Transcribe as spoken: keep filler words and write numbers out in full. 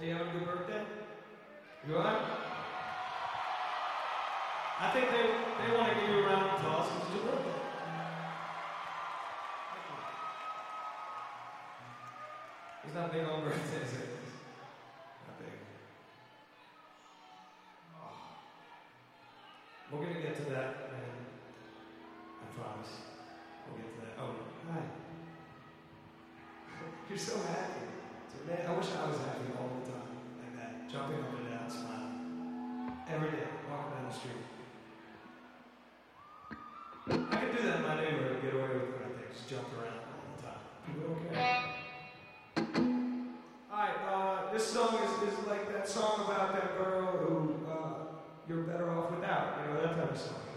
you having a good birthday? You are? I think they, they want to give you a round of applause because it's your birthday. He's not big on birthdays, is he? Not big. Oh. We're going to get to that, man. I promise. We'll get to that. Oh, hi. You're so happy. So, man, I wish I was happy all the time, like that. Jumping up and down, smiling. Every day, walking down the street. I could do that in my neighborhood and get away with it, I think. Just jump around all the time. People don't care. Alright, uh, this song is, is like that song about that girl who uh, you're better off without. You know, that type of song.